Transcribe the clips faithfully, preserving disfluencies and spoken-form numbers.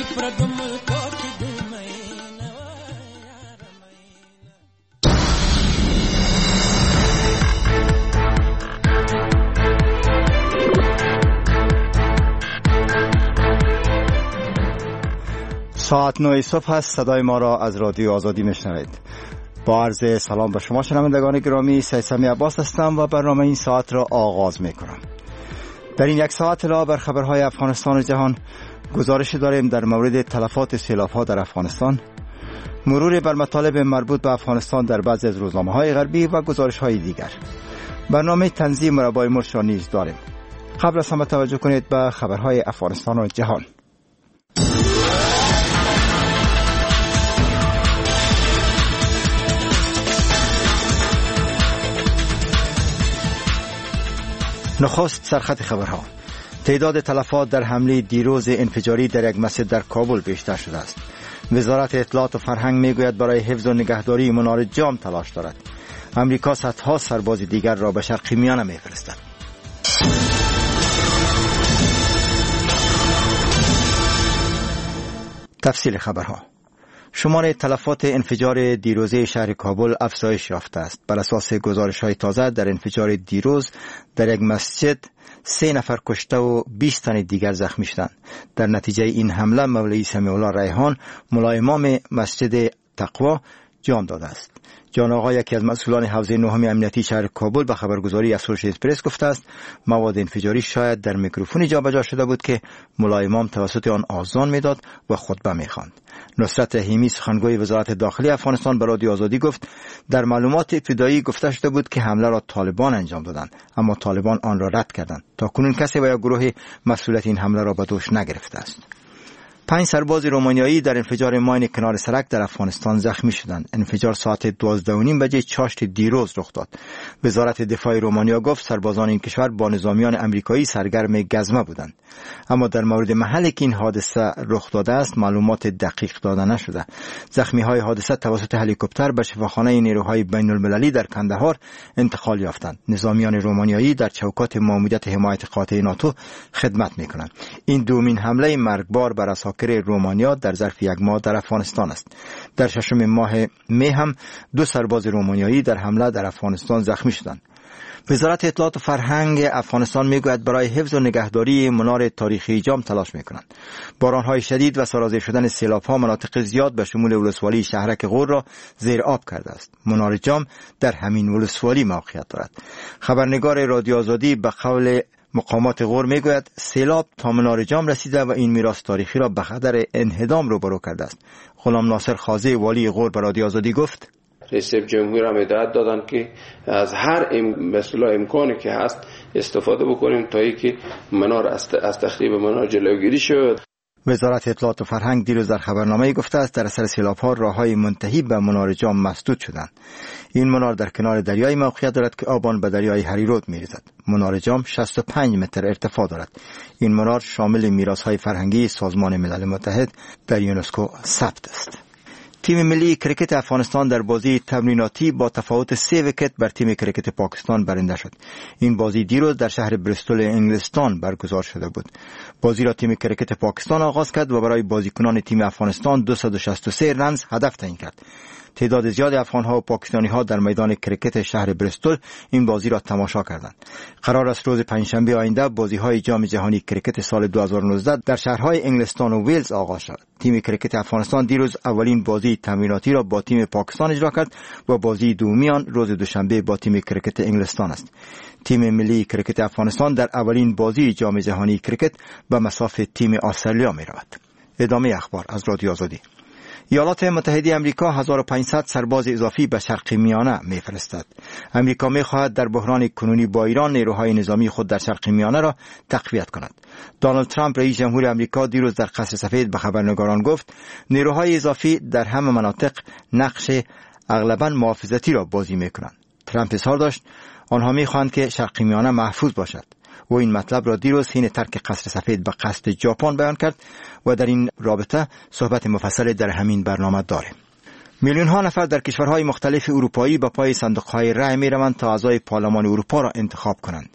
ساعت نه صبح است. صدای ما را از رادیو آزادی میشنوید. با عرض سلام به شما شنوندگان گرامی، سیسمی عباس هستم و برنامه این ساعت را آغاز میکنم. در این یک ساعت لا بر خبرهای افغانستان و جهان گزارش داریم در مورد تلفات سیلاب‌ها در افغانستان، مرور بر مطالب مربوط به افغانستان در بعضی از روزنامه‌های غربی و گزارش‌های دیگر. برنامه تنظیم مربای مرش را نیز داریم. قبل از همه توجه کنید به خبرهای افغانستان و جهان. نخست سرخط خبرها. تعداد تلفات در حمله دیروز انفجاری در یک مسجد در کابل بیشتر شده است. وزارت اطلاعات و فرهنگ میگوید برای حفظ و نگهداری منار جام تلاش دارد. امریکا صدها سرباز دیگر را به شرق میانه میفرستد. تفصیل خبرها. شمار تلفات انفجار دیروزه شهر کابل افزایش یافته است. بر اساس گزارش‌های تازه در انفجار دیروز در یک مسجد سه نفر کشته و بیست تن دیگر زخمی شدند. در نتیجه این حمله مولوی سمیع الله ریحان مولای امام مسجد تقوا جان داده است. جان آقا، یکی از مسئولان حوزه نهم امنیتی شهر کابل، به خبرگزاری اسوسییتد پرس گفته است مواد انفجاری شاید در میکروفونی جابجا شده بود که مولای امام توسط آن آذان میداد و خطبه میخواند. نصرت رحیمی، سخنگوی وزارت داخلی افغانستان، به رادیو آزادی گفت در معلومات ابتدایی گفته شده بود که حمله را طالبان انجام دادند، اما طالبان آن را رد کردند. تا کنون کسی و یا گروه مسئولیت این حمله را به دوش نگرفته است. پنج سرباز رومانیایی در انفجار ماین کنار سرک در افغانستان زخمی شدند. انفجار ساعت دوازده و نیم بجه چاشت دیروز رخ داد. وزارت دفاع رومانیا گفت سربازان این کشور با نظامیان امریکایی سرگرم گزمه بودند، اما در مورد محلی که این حادثه رخ داده است معلومات دقیق داده نشده. زخمی های حادثه توسط هلیکوپتر به شفاخانه نیروهای بین المللی در کندهار انتقال یافتند. نظامیان رومانیایی در چوکات ماموریت حمایت قاطع ناتو خدمت میکنند. این دومین حمله مرگبار بر اساکر رومانیا در ظرف یک ماه در افغانستان است. در ششم ماه می هم دو سرباز رومانیایی در حمله در افغانستان زخمی شدند. وزارت اطلاعات و فرهنگ افغانستان میگوید برای حفظ و نگهداری منار تاریخی جام تلاش میکنند. بارانهای شدید و سرازیر شدن سیلاب‌ها مناطق زیاد به شمول ولسوالی شهرک غور را زیر آب کرده است. منار جام در همین ولسوالی موقعیت دارد. خبرنگار رادیو آزادی به قول مقامات غور میگوید سیلاب تا منار جام رسیده و این میراث تاریخی را به خطر انهدام روبرو کرده است. غلام ناصر خازی والی غور به رادیو آزادی گفت رئیس جمهور هم هدایت دادن که از هر مثلا امکانی که هست استفاده بکنیم تا اینکه منار از تخریب منار جلوگیری شود. وزارت اطلاعات و فرهنگ دیروز در خبرنامه گفته است در اثر سیلاب‌ها راه‌های منتهی به منار جام مسدود شدند. این منار در کنار دریای موقعیت دارد که آب آن به دریای هریرود می‌ریزد. منار جام شصت و پنج متر ارتفاع دارد. این منار شامل میراث‌های فرهنگی سازمان ملل متحد در یونسکو ثبت است. تیم ملی کرکت افغانستان در بازی تمریناتی با تفاوت سه ویکت بر تیم کرکت پاکستان برنده شد. این بازی دیروز در شهر بریستول انگلستان برگزار شده بود. بازی را تیم کرکت پاکستان آغاز کرد و برای بازیکنان تیم افغانستان دویست و شصت و سه رنز هدف تعیین کرد. تعداد زیاد افغان‌ها و پاکستانی‌ها در میدان کرکت شهر بریستول این بازی را تماشا کردند. قرار است روز پنجشنبه آینده بازی‌های جام جهانی کرکت سال دو هزار و نوزده در شهرهای انگلستان و ویلز آغاز شد. تیم کرکت افغانستان دیروز اولین بازی تمریناتی را با تیم پاکستان اجرا کرد و بازی دومی آن روز دوشنبه با تیم کرکت انگلستان است. تیم ملی کرکت افغانستان در اولین بازی جام جهانی کرکت به مصاف تیم استرالیا می‌رود. ادامه اخبار از رادیو آزادی. ایالات متحده آمریکا هزار و پانصد سرباز اضافی به شرق میانه می‌فرستد. آمریکا می‌خواهد در بحران کنونی با ایران نیروهای نظامی خود در شرق میانه را تقویت کند. دونالد ترامپ رئیس جمهور آمریکا دیروز در قصر سفید به خبرنگاران گفت نیروهای اضافی در همه مناطق نقش اغلباً محافظتی را بازی می‌کنند. ترامپ اظهار داشت آنها می‌خواهند که شرق میانه محفوظ باشد. و این مطلب را دیروز حین ترک قصر سفید به قصد ژاپن بیان کرد و در این رابطه صحبت مفصل در همین برنامه داریم. میلیون ها نفر در کشورهای مختلف اروپایی به پای صندوق‌های رای می‌روند تا اعضای پارلمان اروپا را انتخاب کنند.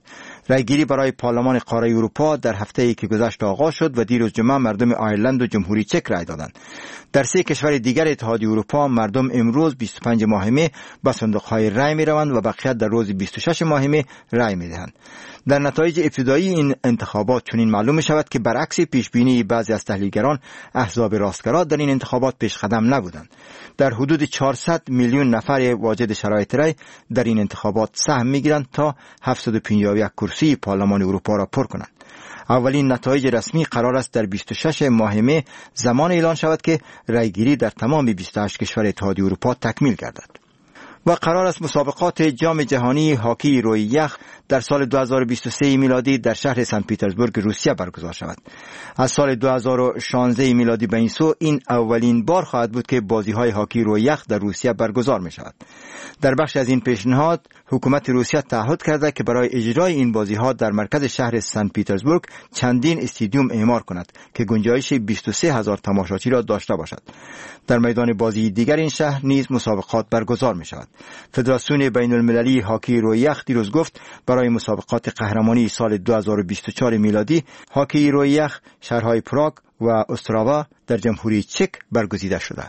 رایگیری برای پارلمان قاره اروپا در هفته ای که گذشت آغاز شد و دیروز جمعه مردم آیرلند و جمهوری چک رای دادند. در سه کشور دیگر اتحادیه اروپا مردم امروز بیست و پنج ماه مه به صندوق‌های رای می‌روند و بقیت در روز بیست و شش ماه مه رای می‌دهند. در نتایج ابتدایی این انتخابات چنین معلوم می‌شود که برعکس پیشبینی بعضی از تحلیلگران احزاب راستگرا در این انتخابات پیش قدم نبودند. در حدود چهارصد میلیون نفر واجد شرایط رای در این انتخابات سهم می‌گیرند تا هفتصد و پنجاه و یک کرسی پارلمان اروپا را پر کنند. اولین نتایج رسمی قرار است در بیست و شش ماه مه زمان اعلان شود که رایگیری در تمام بیست و هشت کشور اتحادیه اروپا تکمیل گردد. و قرار است مسابقات جام جهانی هاکی روی یخ در سال دو هزار و بیست و سه میلادی در شهر سن پترزبورگ روسیه برگزار شود. از سال دو هزار و شانزده میلادی به این سو این اولین بار خواهد بود که بازی‌های هاکی روی یخ در روسیه برگزار می شود. در بخش از این پیشنهاد حکومت روسیه تعهد کرده که برای اجرای این بازی‌ها در مرکز شهر سن پترزبورگ چندین استادیوم اعمار کند که گنجایش بیست و سه هزار تماشاچی را داشته باشد. در میدان بازی دیگر این شهر نیز مسابقات برگزار می شود. فدراسیون بین المللی هاکی روی یخ دیروز گفت برای مسابقات قهرمانی سال دو هزار و بیست و چهار میلادی هاکی روی یخ شهرهای پراگ و استراوا در جمهوری چک برگزیده شدند.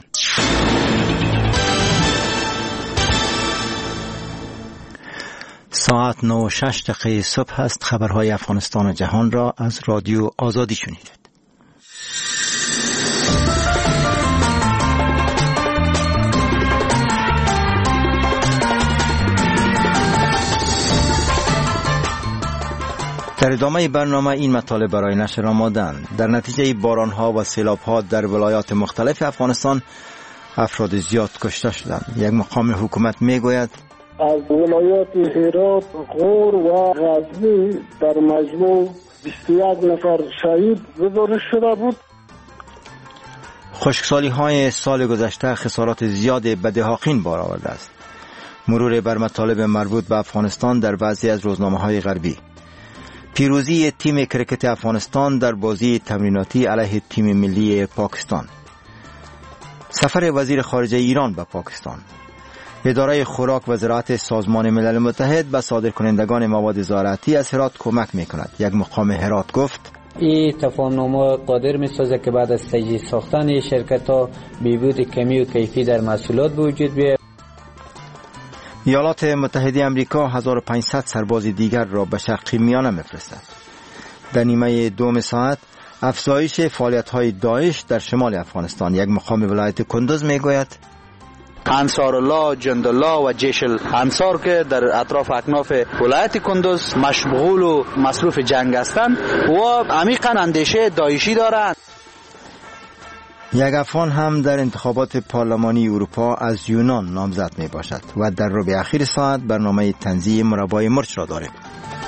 ساعت نه و شش دقیقه صبح است. خبرهای افغانستان و جهان را از رادیو آزادی شنیدید. در ادامه برنامه این مطالب برای نشر آمادند. در نتیجه بارانها و سیلابها در ولایات مختلف افغانستان افراد زیاد کشته شدند. یک مقام حکومت میگوید از ولایات هرات، غور و غزنی در مجموع بیست و یک نفر شهید گزارش شده بود. خشکسالی های سال گذشته خسارات زیاد به دهاقین بار آورده است. مرور بر مطالب مربوط به افغانستان در بعضی از روزنامه های غربی. پیروزی تیم کرکت افغانستان در بازی تمریناتی علیه تیم ملی پاکستان. سفر وزیر خارجه ایران به پاکستان. اداره خوراک و زراعت سازمان ملل متحد به صادرکنندگان مواد زراعتی از هرات کمک می‌کند. یک مقام هرات گفت این تفاهم‌نامه قادر می‌سازد که بعد از تجدید ساختن شرکت‌ها بهبود کمی و کیفی در محصولات به وجود بیاید. ایالات متحده آمریکا هزار و پانصد سرباز دیگر را به شرق میانه می‌فرستد. در نیمه دوم ساعت افزایش فعالیت‌های داعش در شمال افغانستان. یک مقام ولایت کندوز می‌گوید انصارالله، جندالله و جیش الانصار که در اطراف اکناف ولایت کندوز مشغول و مصروف جنگ هستند و عمیقاً اندیشه داعشی دارند. یک افغان هم در انتخابات پارلمانی اروپا از یونان نامزد می باشد و در ربع اخیر ساعت برنامه تنظیم مربای مرچ را داریم.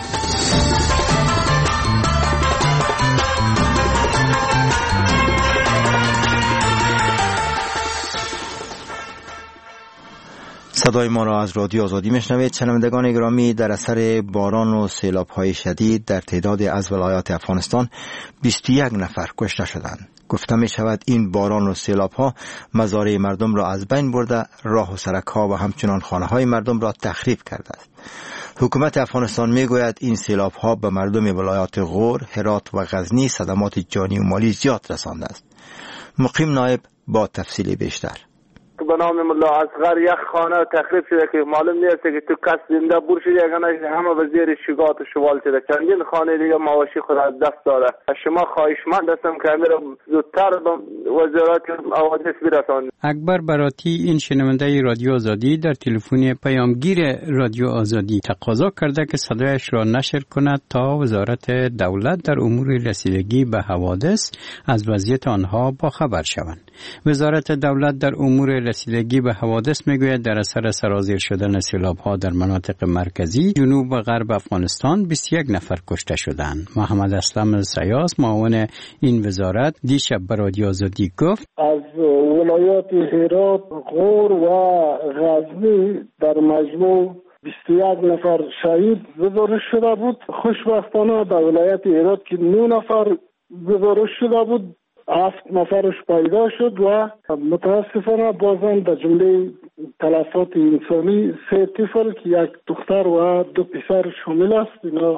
صدای ما را از رادیو آزادی میشنوید. شنوندگان گرامی، در اثر باران و سیلاب‌های شدید در تعدادی از ولایات افغانستان بیست و یک نفر کشته شدند. گفته می شود این باران و سیلاب‌ها مزارع مردم را از بین برده، راه و سرک‌ها و همچنان خانه‌های مردم را تخریب کرده است. حکومت افغانستان می گوید این سیلاب‌ها به مردم ولایات غور، هرات و غزنی صدمات جانی و مالی زیاد رسانده است. مقیم نایب با تفصیل بیشتر. به نام ملا اصغر یک خانه تخریب شده که معلوم نیست که تو کس زنده بور شده یا نه، همه به زیر شگات و شوال شده. چندین خانه دیگه مواشی خود از دست داده. از شما خواهشمند هستم که میره زودتر به وزارت حوادث برسانید. اکبر براتی، این شنونده رادیو آزادی، در تلفن پیامگیر رادیو آزادی تقاضا کرده که صدایش را نشر کند تا وزارت دولت در امور رسیدگی به حوادث از وضعیت آنها با خبر شوند. وزارت دولت در امور رسیدگی به حوادث میگوید در اثر سرازیر شدن سیلاب‌ها در مناطق مرکزی، جنوب و غرب افغانستان بیست و یک نفر کشته شدند. محمد اسلم سیاس، معاون این وزارت، دیشب به رادیو آزادی گفت از ولایات هرات، غور و غزنی در مجموع بیست و یک نفر شهید گزارش شده بود. خوشبختانه در ولایت هرات که نه نفر گزارش شده بود، هفت نفرش پیدا شد و متاسفانه بازم در جمله تلفات انسانی سه طفل که یک دختر و دو پسر شامل است، اینا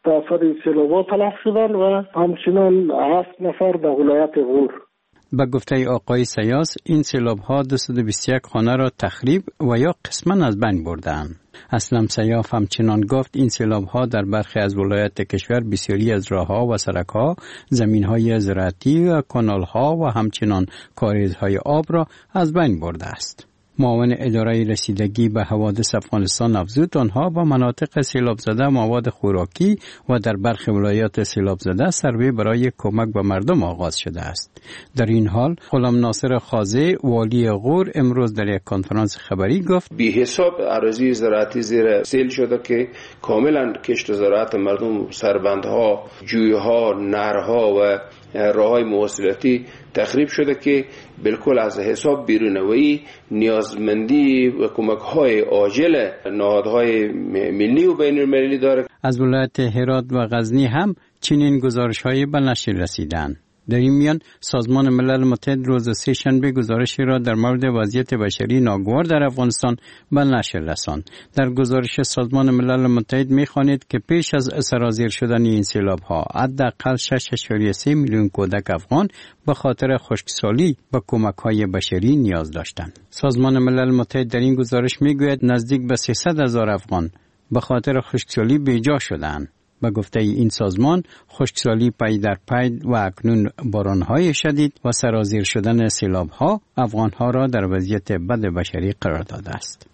در اثر سیلاب‌ها تلف شدن و همچنان هفت نفر در ولایت غور. به گفته آقای سیاس این سیلاب‌ها دویست و بیست و یک خانه را تخریب و یا قسماً از بین بردند. اسلم سیاف همچنان گفت این سیلاب‌ها در برخی از ولایات کشور بسیاری از راه‌ها و سرک‌ها، زمین‌های زراعتی و کانال‌ها و همچنان کاریزهای آب را از بین برده است. معاون اداره رسیدگی به حوادث افغانستان افزود آنها با مناطق سیلاب زده مواد خوراکی و در برخی ولایات سیلاب زده سروی برای کمک به مردم آغاز شده است. در این حال غلام ناصر خازه والی غور امروز در یک کنفرانس خبری گفت بی حساب اراضی زراعتی زیر سیل شده که کاملا کشت و زراعت مردم، سربندها، جویها، نهرها و راههای مواصلاتی تخریب شده که بالکل از حساب بیرونوی نیازمندی و کمک‌های عاجل نهادهای ملی و بین‌المللی داره. از ولایت هرات و غزنی هم چنین گزارش‌هایی به نشر رسیدند. در این میان سازمان ملل متحد روز سه شنبه گزارشی را در مورد وضعیت بشری ناگوار در افغانستان به نشر رساند. در گزارش سازمان ملل متحد می‌خوانید که پیش از سرازیر شدن این سیلاب‌ها حداقل شش ممیز سه میلیون کودک افغان به خاطر خشکسالی به کمک‌های بشری نیاز داشتند. سازمان ملل متحد در این گزارش می‌گوید نزدیک به سیصد هزار افغان به خاطر خشکسالی بیجا شدند. به گفته این سازمان خشکسالی پی در پی و اکنون بارانهای شدید و سرازیر شدن سیلاب‌ها افغان‌ها را در وضعیت بد بشری قرار داده است.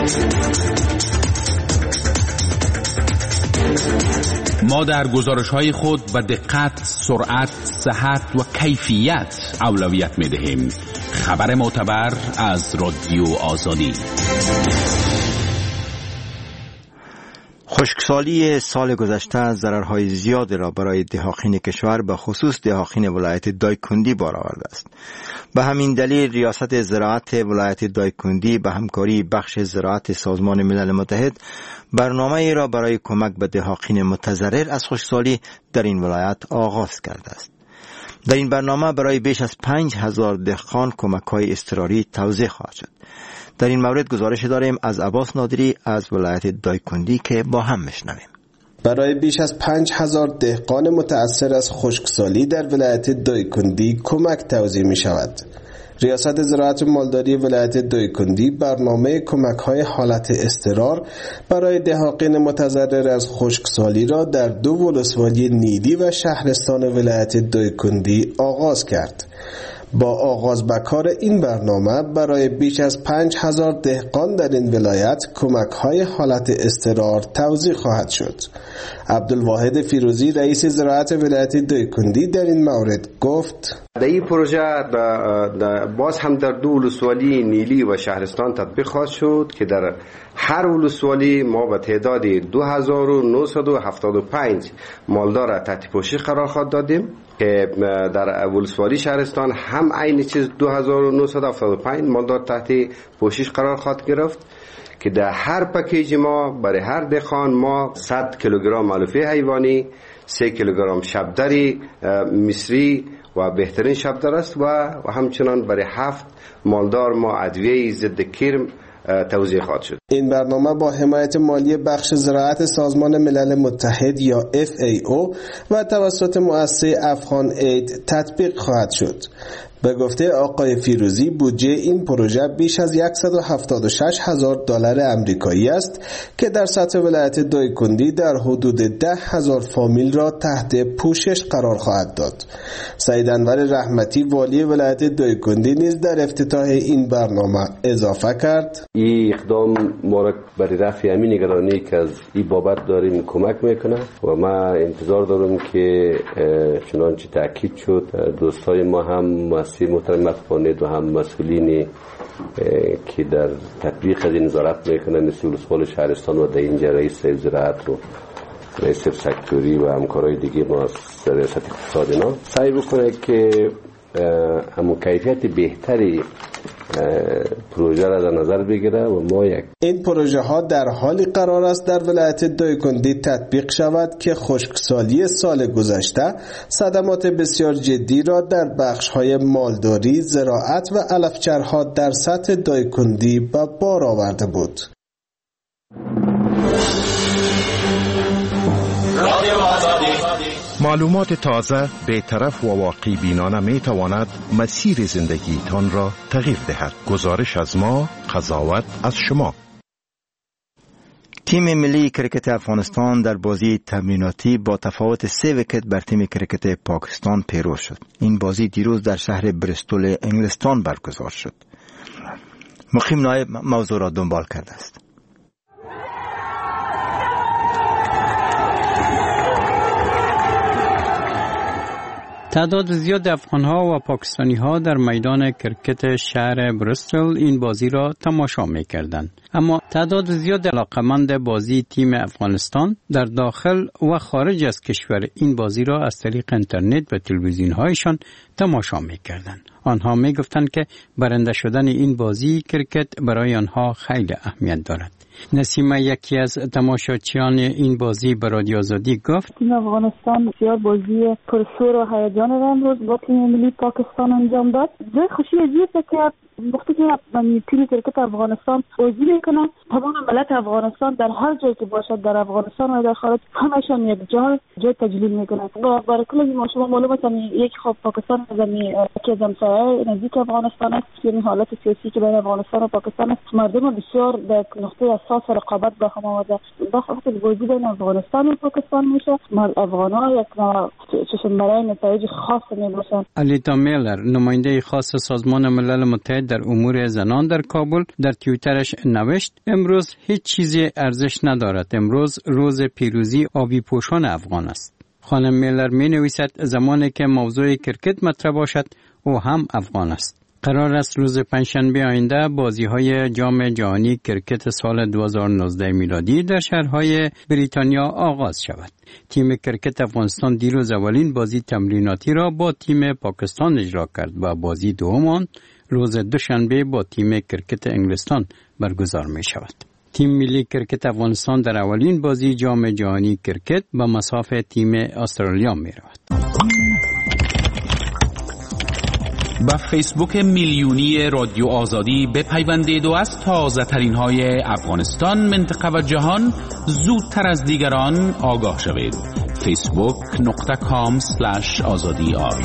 ما در گزارش‌های خود به دقت، سرعت، صحت و کیفیت اولویت می‌دهیم. خبر معتبر از رادیو آزادی. خشکسالی سال گذشته ضررهای زیاد را برای دهاقین کشور به خصوص دهاقین ولایت دایکندی بار آورده است. به همین دلیل ریاست زراعت ولایت دایکندی به همکاری بخش زراعت سازمان ملل متحد برنامه‌ای را برای کمک به دهاقین متضرر از خشکسالی در این ولایت آغاز کرده است. در این برنامه برای بیش از پنج هزار دهقان کمک‌های اضطراری توزیع خواهد شد. در این مورد گزارش داریم از عباس نادری از ولایت دایکندی که با هم میشنویم. برای بیش از پنج هزار دهقان متأثر از خشکسالی در ولایت دایکندی کمک توزیع می شود. ریاست زراعت و مالداری ولایت دایکندی برنامه کمک‌های حالت اضطرار برای دهاقین متضرر از خشکسالی را در دو ولسوالی نیلی و شهرستان ولایت دایکندی آغاز کرد. با آغاز به کار این برنامه برای بیش از پنج هزار دهقان در این ولایت کمک‌های حالت اضطرار توزیع خواهد شد. عبدالواحد فیروزی رئیس زراعت ولایت دایکندی در این مورد گفت: در این پروژه باز هم در دو ولسوالی نیلی و شهرستان تطبیق خواهد شد که در هر ولسوالی ما به تعداد دو هزار و نهصد و هفتاد و پنج مالدار تحت پوشش قرار خواهد دادیم که در ولسوالی شهرستان هم عین چیز دو هزار و نهصد و هفتاد و پنج مالدار تحت پوشش قرار خواهد گرفت که در هر پکیج ما برای هر دهقان ما صد کیلوگرم علوفه حیوانی، سه کیلوگرم شبدری مصری و بهترین شبدر است و همچنان برای هفت مالدار ما ادویه ضد کرم توزیع خواهد شد. این برنامه با حمایت مالی بخش زراعت سازمان ملل متحد یا اف ای او و توسط مؤسسه افغان اید تطبیق خواهد شد. به گفته آقای فیروزی بودجه این پروژه بیش از صد و هفتاد و شش هزار دلار امریکایی است که در سطح ولایت دایکندی در حدود ده هزار فامیل را تحت پوشش قرار خواهد داد. سید انور رحمتی والی ولایت دایکندی نیز در افتتاح این برنامه اضافه کرد: این اقدام ما را برای رفع همین نگرانی که از این بابت داریم کمک میکنه و ما انتظار دارم که چنانچه تاکید شد دوستای ما هم مؤسسه محترم افغان و هم مسئولین که در تطبیق از این نظارت میکنن مثل ولسوال شهرستان و در اینجا رئیس زراعت و رئیس سکتوری و همکارای دیگه ما از ریاست اقتصاد اینا سعی بکنه که همون کیفیت بهتری پروژه را در نظر بگیره و ما یک این پروژه ها در حالی قرار است در ولایت دایکندی تطبیق شود که خشکسالی سال گذشته صدمات بسیار جدی را در بخش های مالداری، زراعت و علفچرها در سطح دایکندی به بار آورده بود. معلومات تازه، بی‌طرف و واقعی بینانه می تواند مسیر زندگیتان را تغییر دهد. گزارش از ما، قضاوت از شما. تیم ملی کرکت افغانستان در بازی تمریناتی با تفاوت سه ویکت بر تیم کرکت پاکستان پیروز شد. این بازی دیروز در شهر بریستول انگلستان برگزار شد. مقیم نایب موضوع را دنبال کرده است. تعداد زیاد افغان‌ها و پاکستانی‌ها در میدان کرکت شهر بریستول این بازی را تماشا می‌کردند. اما تعداد زیاد علاقه‌مند بازی تیم افغانستان در داخل و خارج از کشور این بازی را از طریق اینترنت و تلویزیون‌هایشان تماشا می‌کردند. آنها می‌گفتند که برنده شدن این بازی کرکت برای آنها خیلی اهمیت دارد. نسیمه یکی از تماشاچیان این بازی به رادیو آزادی گفت تیم افغانستان بسیار بازی پرشور و هیجان را امروز با تیم ملی پاکستان انجام داد. جای خوشی عجیبه که وقتی که تیم کرکت افغانستان بازی میکنه تمام ملت افغانستان در هر جایی که باشد در افغانستان و در خارج همشان یک جای جای تجلیل میکنه. با برکل ما شما معلومه که یک خب پاکستان زمین که همسایه نزدیک افغانستان است. این حالت سیاسی که بین افغانستان و پاکستان است مردم بسیار در نقطه اساس رقابت با هم آمده. وقتی بازی بین افغانستان و پاکستان میشه افغان‌ها یک چشم برای نتایج خاص میباشند. الیتا میلر نماینده خاص سازمان ملل متحد در امور زنان در کابل در توییترش نوشت امروز هیچ چیزی ارزش ندارد. امروز روز پیروزی آبی پوشان افغان است. خانم میلر می نویسد زمانی که موضوع کرکت مطرح باشد او هم افغان است. قرار است روز پنجشنبه آینده بازی‌های جام جهانی کرکت سال دو هزار و نوزده میلادی در شهرهای بریتانیا آغاز شود. تیم کرکت افغانستان دیروز اولین بازی تمریناتی را با تیم پاکستان اجرا کرد و بازی دوم آن روز دوشنبه با تیم کرکت انگلستان برگزار می شود. تیم ملی کرکت افغانستان در اولین بازی جام جهانی کرکت به مساف تیم استرالیا می رود. با فیسبوک میلیونی رادیو آزادی بپیوندید و از تازه ترین های افغانستان، منطقه و جهان زودتر از دیگران آگاه شوید. فیسبوک نقطه کام سلش آزادی آر.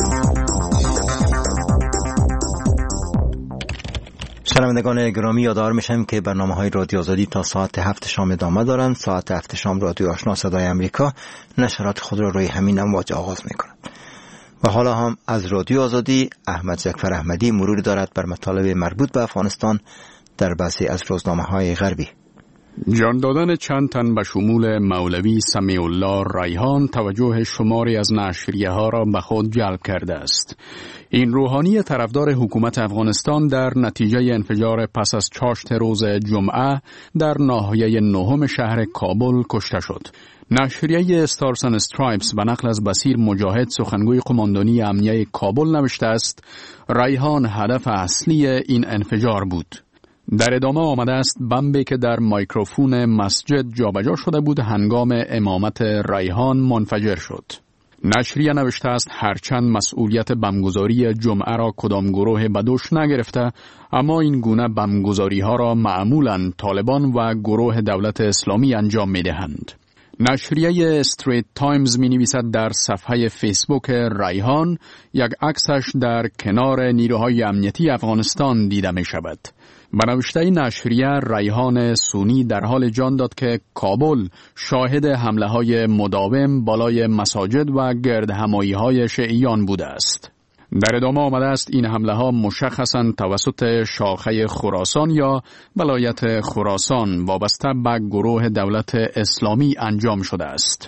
شنوندگان گرامی یادآور میشم که برنامه‌های رادیو آزادی تا ساعت هفت شام ادامه دارند. ساعت هفت شام رادیو آشنا صدای امریکا نشرات خود را روی همین امواج آغاز می‌کند. و حالا هم از رادیو آزادی احمد جعفر احمدی مرور دارد بر مطالب مربوط به افغانستان در بعضی از روزنامه‌های غربی. جان دادن چند تن به شمول مولوی سمیع الله ریحان توجه شماری از نشریه‌ها را به خود جلب کرده است. این روحانی طرفدار حکومت افغانستان در نتیجه انفجار پس از چاشت روز جمعه در ناحیه نهم شهر کابل کشته شد. نشریه استارز اند استرایپس به نقل از بصیر مجاهد سخنگوی قماندانی امنیه کابل نوشته است ریحان هدف اصلی این انفجار بود. در ادامه آمده است بمبی که در میکروفون مسجد جابجا شده بود هنگام امامت ریحان منفجر شد. نشریه نوشته است هرچند مسئولیت بمبگذاری جمعه را کدام گروه به دوش نگرفته، اما این گونه بمبگذاری ها را معمولاً طالبان و گروه دولت اسلامی انجام می دهند. نشریه استریت تایمز می نویسد در صفحه فیسبوک ریحان یک عکسش در کنار نیروهای امنیتی افغانستان دیده می شود. به نوشته نشریه ریحان سونی در حال جان داد که کابل شاهد حمله های مداوم بالای مساجد و گرد همایی های شیعیان بوده است. در ادامه آمده است این حمله ها مشخصاً توسط شاخه خراسان یا ولایت خراسان وابسته به گروه دولت اسلامی انجام شده است.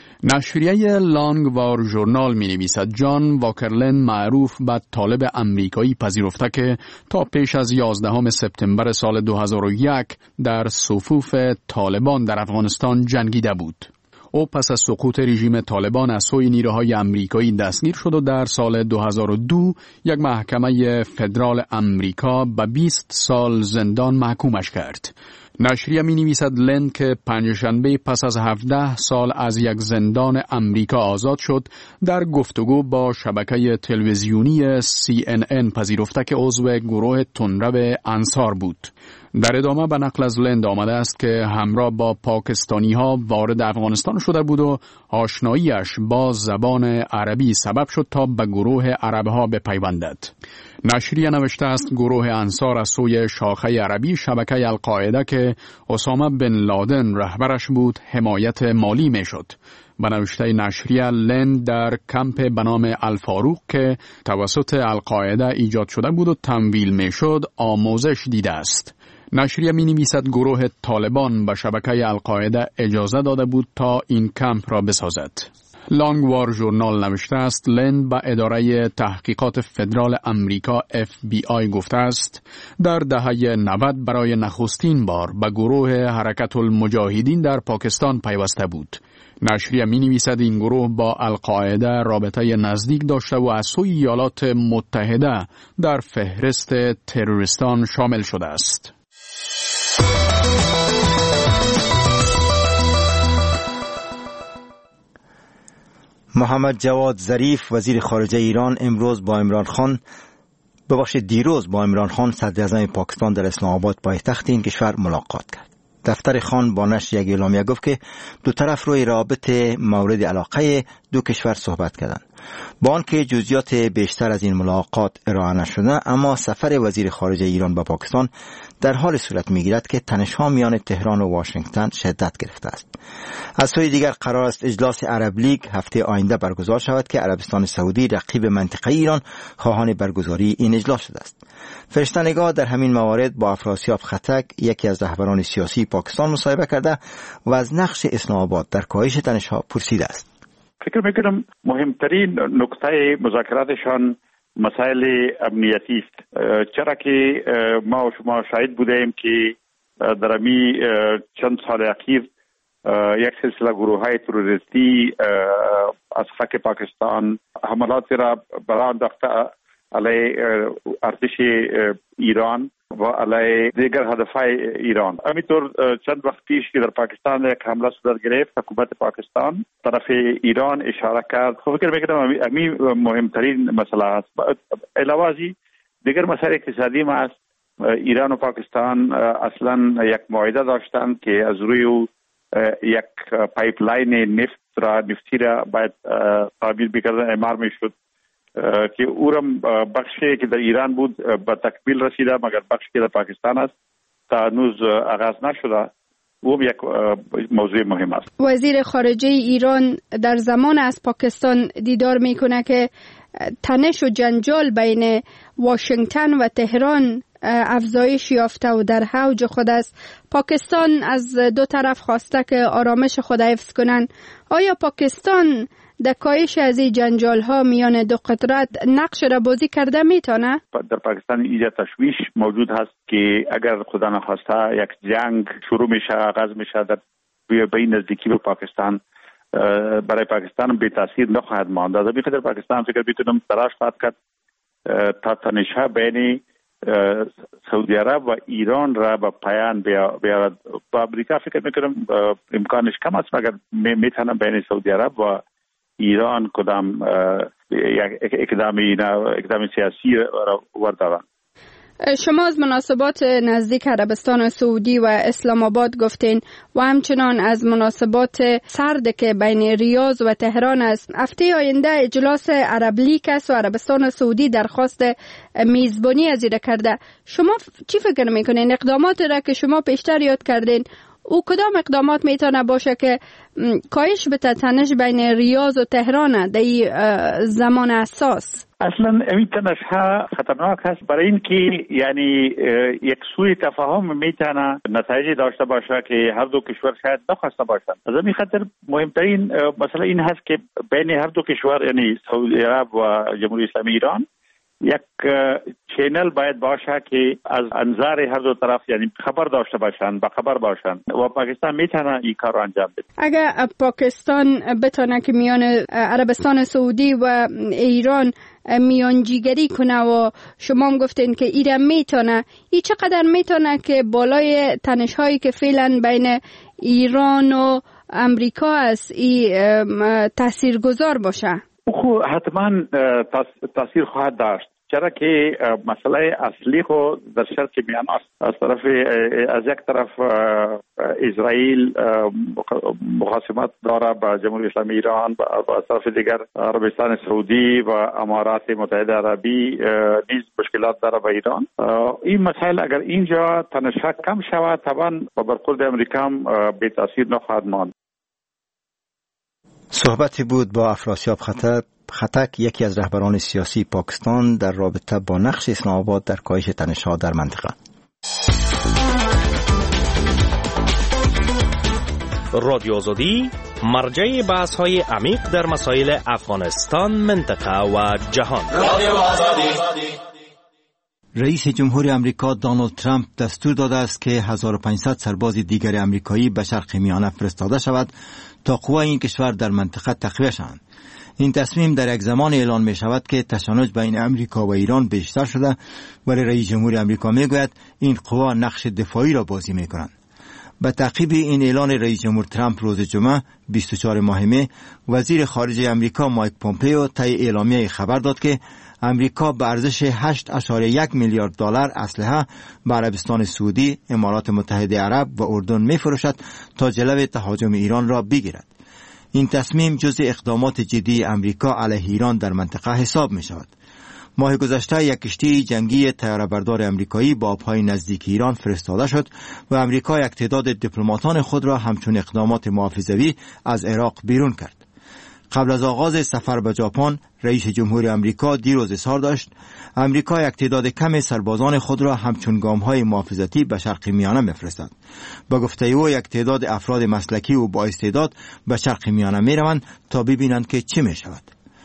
نشریه لانگ وار ژورنال می نویسد جان واکرلن معروف به طالب امریکایی پذیرفته که تا پیش از یازدهم سپتامبر سال دو هزار و یک در صفوف طالبان در افغانستان جنگیده بود. او پس از سقوط رژیم طالبان از سوی نیروهای امریکایی دستگیر شد و در سال دو هزار و دو یک محکمه فدرال امریکا به بیست سال زندان محکومش کرد. نشریه می نویسد لند که پنجشنبه پس از هفده سال از یک زندان امریکا آزاد شد در گفتگو با شبکه تلویزیونی سی ان ان پذیرفته که عضو گروه تندرو انصار بود. در ادامه به نقل از لند آمده است که همراه با پاکستانی ها وارد افغانستان شده بود و آشناییش با زبان عربی سبب شد تا به گروه عرب ها بپیوندد. نشریه نوشته است گروه انصار از سوی شاخه عربی شبکه القاعده که اسامه بن لادن رهبرش بود حمایت مالی می شد. به نوشته نشریه لند در کمپ به نام الفاروق که توسط القاعده ایجاد شده بود و تمویل می شد آموزش دیده است. نشریه می نویسد گروه طالبان به شبکه القاعده اجازه داده بود تا این کمپ را بسازد. لانگوار ژورنال نوشته است لند به اداره تحقیقات فدرال امریکا اف بی آی گفته است در دهه نود برای نخستین بار به گروه حرکت المجاهدین در پاکستان پیوسته بود. نشریه می نویسد این گروه با القاعده رابطه نزدیک داشته و از سوی ایالات متحده در فهرست تروریستان شامل شده است. محمد جواد ظریف وزیر خارجه ایران امروز با عمران خان ببخشید دیروز با عمران خان صدر اعظم پاکستان در اسلام آباد پایتخت این کشور ملاقات کرد. دفتر خان با نشر یک اعلامیه گفت که دو طرف روی روابط مورد علاقه دو کشور صحبت کردند. با آنکه جزئیات بیشتر از این ملاقات ارائه نشده، اما سفر وزیر خارجه ایران به پاکستان در حال صورت می‌گیرد که تنش‌ها میان تهران و واشنگتن شدت گرفته است. از سوی دیگر قرار است اجلاس عرب لیگ هفته آینده برگزار شود که عربستان سعودی رقیب منطقه‌ای ایران خواهان برگزاری این اجلاس شده است. فرشته‌نگاه در همین موارد با افراسیاب خطک یکی از رهبران سیاسی پاکستان مصاحبه کرده و از نقش اسلام آباد در کاهش تنش‌ها پرسیده است. فکر میکنم مهمترین نکته مذاکراتشان مسائل امنیتی است، چرا که ما و شما شاهد بودیم که در امی چند سال اخیر یک سلسله گروه های تروریستی از خاک پاکستان حملات را برای انداخته علیه ارتش ایران و علیه دیگر هدفهای ایران. همینطور چند وقت پیش که در پاکستان یک حمله صورت گرفت، حکومت پاکستان طرف ایران اشاره کرد. خب فکر میکنم امی مهمترین مسئله است. علاوه از این دیگر مسائل اقتصادی ما است. ایران و پاکستان اصلا یک معاهده داشتند که از روی یک پایپلاین نفت را نفتی را باید تعمیر بکردن، اعمار میشد که او را بخشی که در ایران بود به تکمیل رسیده، مگر بخشی که در پاکستان است تا هنوز آغاز نشده. او یک موضوع مهم است. وزیر خارجه ایران در زمان از پاکستان دیدار میکنه که تنش و جنجال بین واشنگتن و تهران افزایش یافته و در اوج خود است. پاکستان از دو طرف خواسته که آرامش خود حفظ کنند. آیا پاکستان در کاهش از این جنجال ها میان دو قدرت نقش را بازی کرده میتونه؟ در پاکستان اینجا تشویش موجود هست که اگر خدا نخواسته یک جنگ شروع میشه، آغاز میشه در بین نزدیکی به پاکستان، برای پاکستان بی تاثیر نخواهد ماند. از بخاطر پاکستان فکر میتونم تلاش خواهد کرد تا تنش‌ها بین سعودی عرب و ایران را به پایان بیارد. با امریکا فکر میکنم امکانش کم است، مگر میتونه بین سعودی عرب و ایران کدام اقدامی اقدام سیاسی را وردارند. شما از مناسبات نزدیک عربستان سعودی و اسلام آباد گفتین و همچنان از مناسبات سرد که بین ریاض و تهران است. هفته آینده اجلاس عرب لیگ است و عربستان سعودی درخواست میزبانی از این کرده. شما چی فکر میکنین؟ اقدامات را که شما پیشتر یاد کردین او کدام اقدامات میتونه باشه که کاهش بده تنش بین ریاض و تهران در این زمان اساس؟ اصلا این تنش ها خطرناک است، برای اینکه یعنی یک سوء تفاهم میتونه نتایج داشته باشه که هر دو کشور شاید نخواسته باشند. از همین خاطر مهمترین مسئله این هست که بین هر دو کشور یعنی سعودی عرب و جمهوری اسلامی ایران یک چینل باید باشه که از انظار هر دو طرف یعنی خبر داشته باشن، با خبر باشن و پاکستان میتونه این کار رو انجام بده. اگر پاکستان بتونه که میان عربستان سعودی و ایران میانجیگری کنه و شما هم گفتین که ایران میتونه، ای چقدر میتونه که بالای تنش هایی که فعلا بین ایران و امریکا است ای تاثیرگذار باشه؟ خب حتما تاثیر خواهد داشت، چرا که مسئله اصلی خو در شرق میان است. از طرف از یک طرف اسرائیل مخاصمت داره با جمهوری اسلامی ایران و از طرف دیگر عربستان سعودی و امارات متحده عربی نیز مشکلات داره با ایران. این مسائل اگر اینجا تنش‌ها کم شود طبعا و برخورد امریکا هم بی تاثیر نخواهد ماند. صحبتی بود با افراسیاب خطک خطک یکی از رهبران سیاسی پاکستان در رابطه با نقش اسلام آباد در کاهش تنش‌ها در منطقه. رادیو آزادی مرجع بحث‌های عمیق در مسائل افغانستان، منطقه و جهان. رادیو آزادی. رئیس جمهور امریکا دونالد ترامپ دستور داده است که هزار و پانصد سرباز دیگر امریکایی به شرق میانه فرستاده شود تا قوای این کشور در منطقه تقویه شوند. این تصمیم در یک زمان اعلان می شود که تشنج بین امریکا و ایران بیشتر شده، ولی رئیس جمهور امریکا می گوید این قوا نقش دفاعی را بازی می کنند. به تعقیب این اعلان رئیس جمهور ترامپ روز جمعه بیست و چهارم ماه می، وزیر خارجه امریکا مایک پومپئو طی اعلامیه خبر داد که امریکا به ارزش هشت ممیز یک میلیارد دلار اسلحه به عربستان سعودی، امارات متحده عرب و اردن می فروشد تا جلو تهاجم ایران را بگیرد. این تصمیم جزء اقدامات جدی امریکا علیه ایران در منطقه حساب می شود. ماه گذشته یک کشتی جنگی طیاره‌بردار امریکایی با آبهای نزدیک ایران فرستاده شد و امریکا یک تعداد دیپلماتان خود را همچون اقدامات محافظه‌ای از عراق بیرون کرد. قبل از آغاز سفر به ژاپن، رئیس جمهور امریکا دیروز اظهار داشت امریکا یک تعداد کم سربازان خود را همچون گام‌های محافظتی به شرق میانه می‌فرستد. با گفته او یک تعداد افراد مسلکی و با استعداد به شرق میانه می‌روند تا ببینند که چه می‌شود.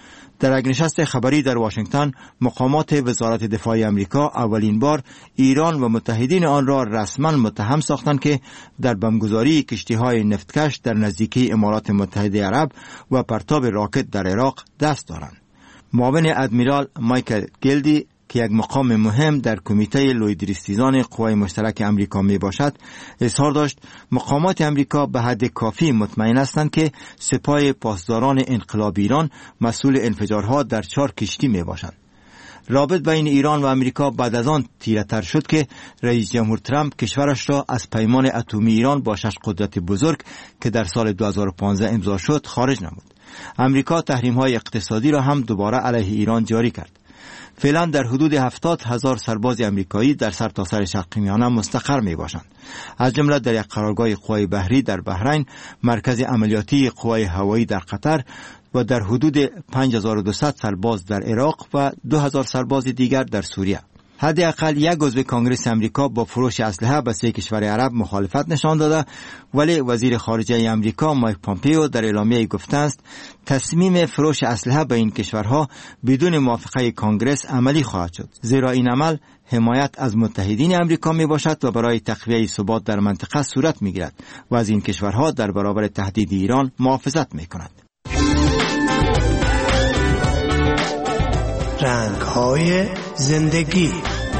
در یک نشست خبری در واشنگتن، مقامات وزارت دفاع امریکا اولین بار ایران و متحدین آن را رسما متهم ساختند که در بمبگذاری کشتی‌های نفتکش در نزدیکی امارات متحده عرب و پرتاب راکت در عراق دست دارند. معاون ادمیرال مایکل گیلدی که یک مقام مهم در کمیته لویدریستیزان قوای مشترک امریکا می باشد، اظهار داشت مقامات امریکا به حد کافی مطمئن هستند که سپاه پاسداران انقلاب ایران مسئول انفجارها در چهار کشتی می باشند. رابط بین ایران و امریکا بعد از آن تیره‌تر شد که رئیس جمهور ترامپ کشورش را از پیمان اتمی ایران با شش قدرت بزرگ که در سال دو هزار و پانزده امضا شد خارج نمود. امریکا تحریم‌های اقتصادی را هم دوباره علیه ایران جاری کرد. فعلا در حدود هفتاد هزار سرباز امریکایی در سرتاسر شرق میانه مستقر می باشند، از جمله در یک قرارگاه قوای بحری در بحرین، مرکز عملیاتی قوای هوایی در قطر و در حدود پنج هزار و دویست سرباز در عراق و دو هزار سرباز دیگر در سوریه. حداقل یک عضو کانگرس امریکا با فروش اسلحه به سه کشور عرب مخالفت نشان داده، ولی وزیر خارجه امریکا مایک پومپئو در اعلامیه گفته است تصمیم فروش اسلحه به این کشورها بدون موافقه کانگرس عملی خواهد شد، زیرا این عمل حمایت از متحدین امریکا می باشد و برای تقویت ثبات در منطقه صورت می گیرد و از این کشورها در برابر تهدید ایران محافظت می کند. رنگ‌های زندگی.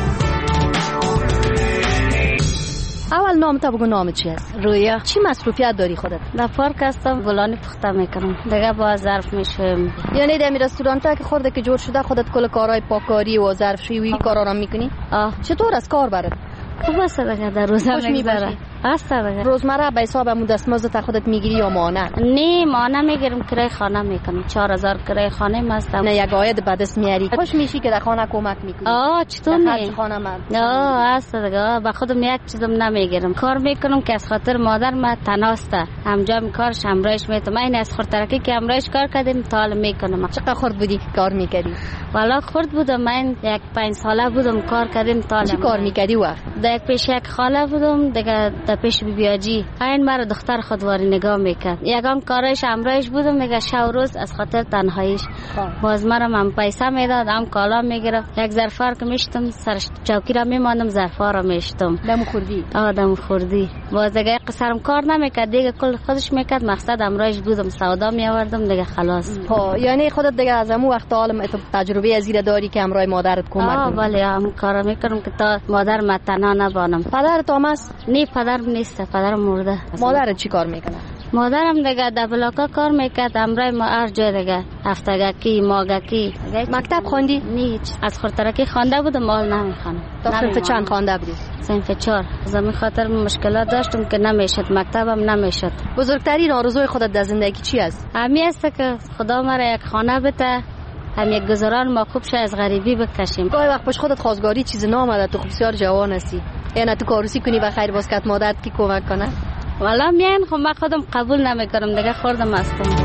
اول نام تا بگو نام چی است؟ رویا. چی مصروفیت داری خودت؟ در پارک هستم، گلانی پخته میکنم، دیگه با ظرف میشم. یعنی در رستورانتا که خورده که جور شده خودت کل کارهای پاکاری و ظرفشویی کارا را میکنی؟ آه. چطور از کار برات؟ خوب است دیگه، در روزا میگذره. است دیگه. روزمره به حساب عمو دستمزد تا خودت میگیری یا مانه؟ نه مانه میگیرم، کرای خانه میکنم، چهار هزار کرای خانه ماست. نه یک عاید به دست میاری. خوش میشی که در خانه کمک میکنی. آه چطور نه؟ خانه من. آه است دیگه، به خودم یک چیزم نمیگیرم. کار میکنم که از خاطر مادر ما تناسته. همجام کارش همراهش میتونم. این از خاطر که همراهش کار کردیم تا حالا میکنم. چقدر خرد بودی که کار میکردی؟ والا خرد بودم، من یک پنج ساله بودم کار کردیم تا حالا. چی کار میکردی وقت؟ در یک پیش یک خاله بودم، دیگه تا پیش بیاجی این مرا دختر خودواری نگاه میکرد. یگان کارش امرایش بودم میگه شب روز از خاطر تنهاییش باز مرا من پیسه میداد، هم کالا میگرفت. یک ظرفا که میشتم سر چوکی را میماندم، ظرفا را میشتم. دم خوردی؟ آه دم خوردی. باز دیگه قصرم کار نمیکرد، دیگه کل خودش میکرد. مقصد امرایش بودم، سودا میآوردم دیگه خلاص. ها یعنی خودت دیگه از همون وقت عالم تجربه از زیر داری که امرای مادرت کمک کنی؟ آه بله هم کارا میکردم که تا مادر ما تنها نبانم. پدرت هم است؟ نه پدرم نیست، پدرم مرده. مادرت چی کار میکنه؟ مادرم دیگه در بلاکا کار میکرد. امرای ما هر جای دیگه هفتگکی ماگکی. مکتب خوندی؟ نه از خورترکی خوانده بودم، مال نمیخوانم. تا صنف چند خوانده بودی؟ صنف چهار. زمین خاطر مشکلات داشتم که نمیشد، مکتبم نمیشد. بزرگترین آرزوی خودت در زندگی چی است؟ همی است که خدا مرا یک خانه بده، هم یک گذران ما خوب شه، از غریبی بکشیم. گاهی وقت پیش خودت خواستگاری چیز نامده، تو بسیار جوان هستی، یعنی تو کاروسی کنی و خیر باز کت مادرت کی کمک کنه؟ والا میان خب من خودم قبول نمیکنم دیگه، خوردم هستم.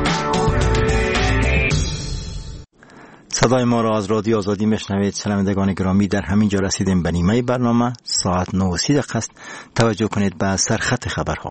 صدای ما را از رادیو آزادی میشنوید. شنوندگان گرامی، در همین جا رسیدیم به نیمه برنامه. ساعت نه و سی دقیقه است. توجه کنید به سرخط خبرها.